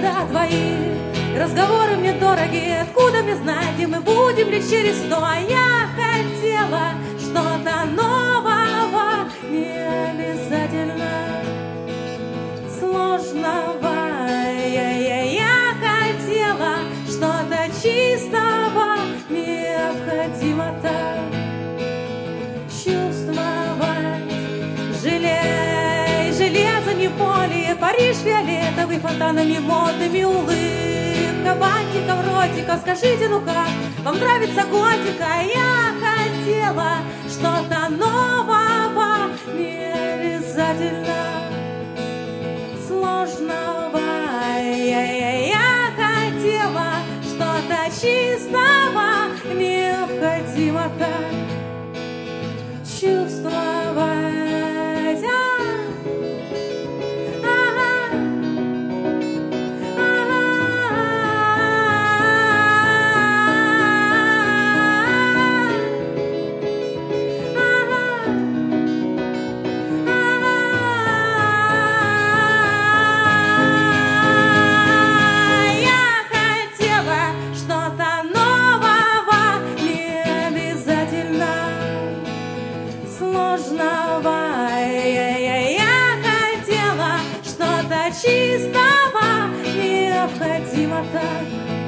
города твои. Разговоры мне дороги, откуда мне знать, где мы будем лишь через 100. А я хотела что-то нового, не обязательно сложного. Я хотела что-то чистого, необходимо так чувствовать. Железами поле, Париж фиолетовый, фонтанами модными, улыбка бантиков, ротиков. Скажите, ну как вам нравится готика? Я хотела что-то нового, не обязательно сложного. Я хотела что-то чистого, необходимо так чувствовать. Я хотела что-то чистого, необходимо так